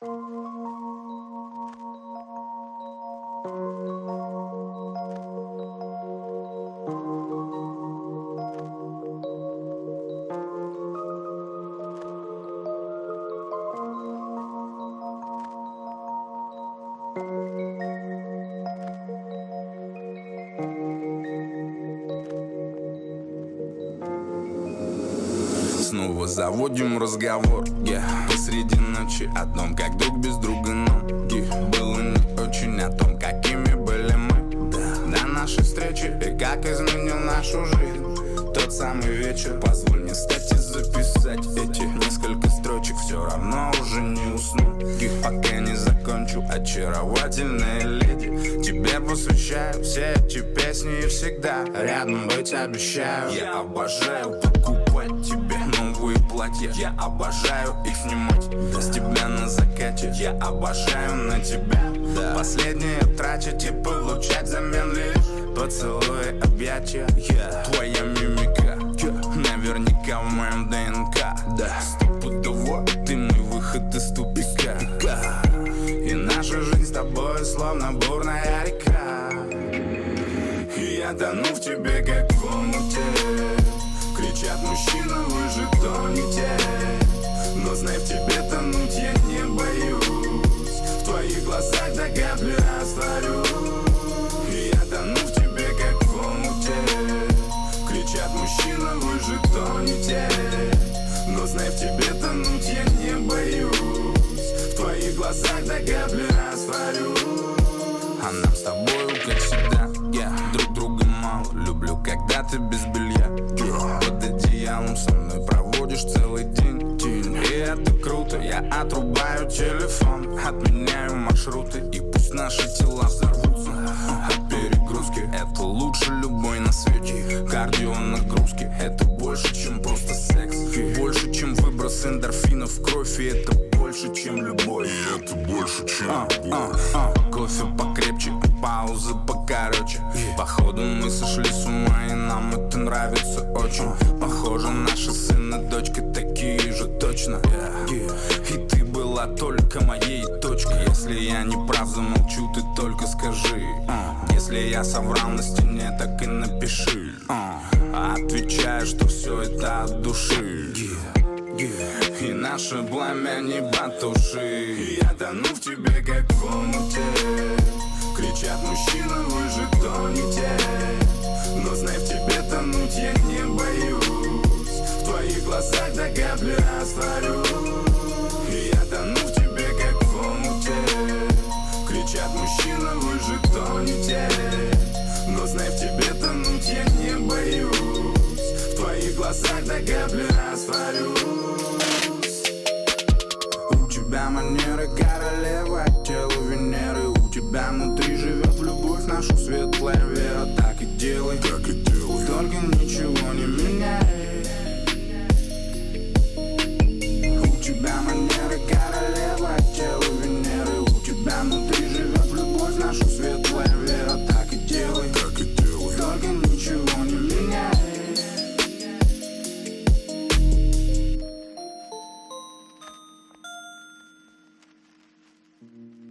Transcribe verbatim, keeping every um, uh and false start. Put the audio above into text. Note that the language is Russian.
Снова заводим разговор, yeah. Посреди ночи о том, как друг без друга нам yeah. Было не очень о том, какими были мы yeah. До нашей встречи и как изменил нашу жизнь тот самый вечер. Позволь мне стать и записать эти несколько строчек. Все равно уже не усну yeah. Пока не закончу, очаровательная леди. Тебе посвящаю все эти песни и всегда рядом быть обещаю. Я обожаю покупать тебе новые платья. Я обожаю их снимать да. С тебя на закате. Я обожаю на тебя да. Последнее тратить и получать взамен лишь поцелуи, объятия yeah. Твоя мимика yeah. Наверняка в моем ДНК да. Стопудово ты мой выход из тупика и наша жизнь с тобой словно бурная река. И я тону в тебе, как в омуте. Кричат мужчины, вы же тонете. Но знай, в тебе тонуть я не боюсь. В твоих глазах до капли растворюсь. И я тону в тебе, как в омуте. Кричат мужчины, вы же тонете. Но знай, в тебе тонуть я не боюсь. В твоих глазах до капли растворюсь. А нам с тобою, как всегда, yeah. Друг друга мало. Люблю, когда ты без белья yeah. Под одеялом со мной проводишь целый день, день. И это круто, я отрубаю телефон. Отменяю маршруты, и пусть наши тела взорвутся от перегрузки. Это лучше любой на свете. Кардио нагрузки. Это больше, чем просто секс. Больше, чем выброс эндорфинов в кровь. И это больше, чем любовь. И это больше, чем а, любовь. а, а. Кофе покрепче, паузы покороче. Походу мы сошли с ума, и нам это нравится очень. Похоже, наши сын и дочка такие же точно И ты была только моей точкой. Если я не прав, замолчу, ты только скажи. Если я соврал на стене, так и напиши. Отвечаю, что все это от души. И наше пламя не потуши. Я тону в тебе, как в омуте. Кричат мужчины, вы же тонете. Но знай, в тебе тонуть я не боюсь. В твоих глазах до капли растворюсь. И я тону в тебе, как в омуте. Кричат мужчины, вы же тонете. Но знай, в тебе тонуть я не боюсь. В твоих глазах до капли растворюсь. У тебя манеры королевы, тело Венеры. У тебя внутри живет любовь, нашу светлая вера. Так и делай, так и делай. Только ничего не меняй. У тебя манеры королевы, тело Венеры. У тебя внутри живет любовь, нашу светлая вера. Так и делай, так и делай. Только ничего не меняй. Thank you.